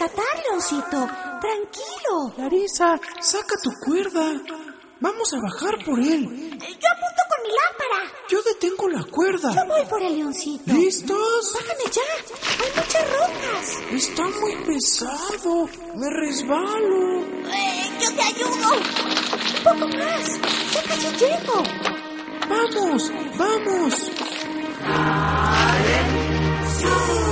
rescatar, Leoncito. Tranquilo. Clarisa, saca tu cuerda. Vamos a bajar por él. Yo apunto con mi lámpara. Yo detengo la cuerda. Yo voy por el Leoncito. ¿Listos? Bájame ya. Hay muchas rocas. Está muy pesado. Me resbalo. Yo te ayudo. Un poco más. Ya casi llego. ¡Vamos! ¡Vamos! ¡Sube!